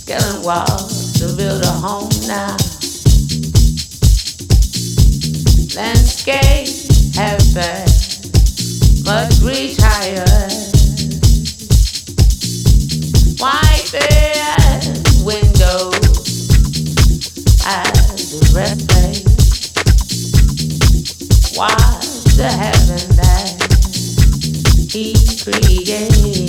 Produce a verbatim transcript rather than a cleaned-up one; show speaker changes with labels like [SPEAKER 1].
[SPEAKER 1] Killing walls to build a home now. Landscape heaven must reach higher. White bed windows as the reflex. Watch the heaven that he created.